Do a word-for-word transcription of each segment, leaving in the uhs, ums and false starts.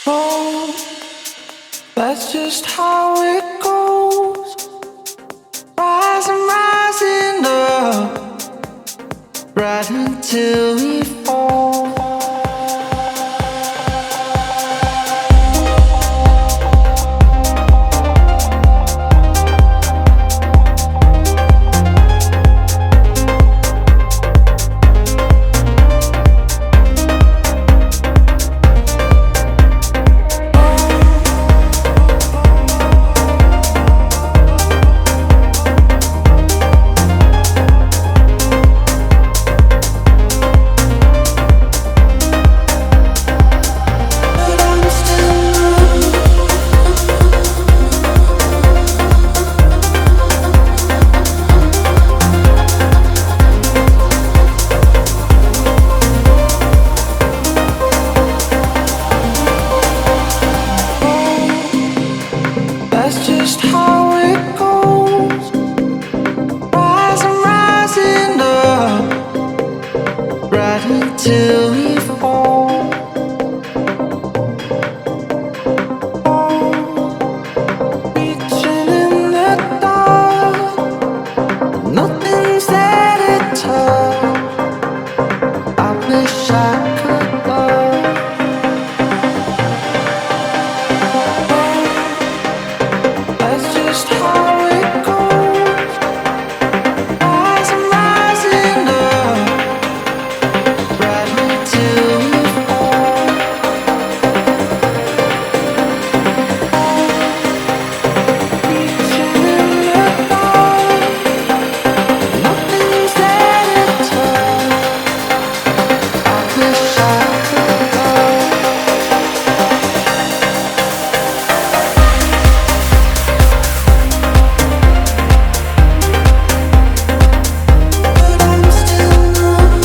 Oh, that's just how it goes. Rising, rising up, right until we fall. That's just how it goes. Rising, rising up, right until we fall. Reaching in the dark, nothing's there to touch. I wish I could love. That's just how it goes. Rising, rising up, right until we fall. Reaching in the dark, nothing's there to touch. I wish I could love. But I'm still numb.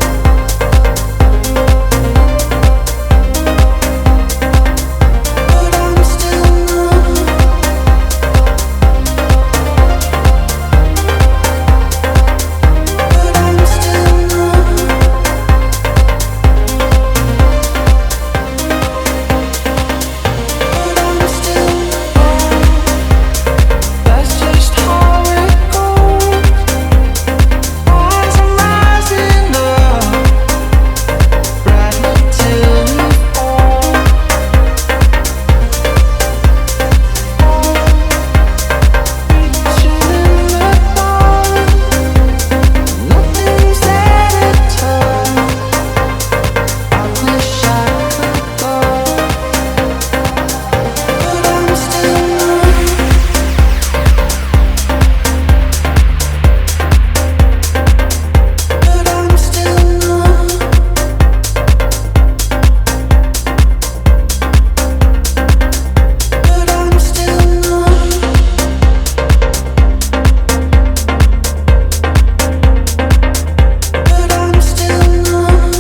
But I'm still numb. But I'm still numb. But I'm still numb. That's just how it goes. Rising, rising up, right until we fall. Reaching in the dark, nothing's there to touch. I wish I could love, but I'm still numb. But I'm still numb. But I'm still numb. But I'm still numb.